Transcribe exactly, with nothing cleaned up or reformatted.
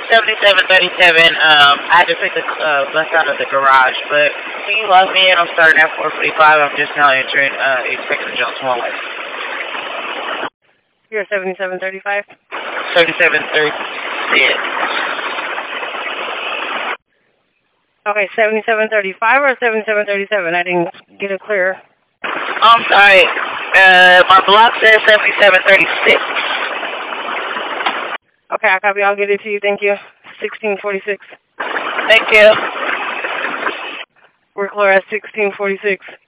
seventy-seven thirty-seven. Um, I had to take the uh, bus out of the garage, but can you log me in? I'm starting at four forty-five. I'm just now entering, uh, expecting to jump one way. You're seventy-seven thirty-five? seventy-seven thirty-six. Okay, seventy-seven thirty-five or seventy-seven thirty-seven? I didn't get it clear. I'm sorry. Uh, my block says seventy-seven thirty-six. Okay, I copy. I'll get it to you. Thank you. sixteen forty-six. Thank you. We're clear at sixteen forty-six.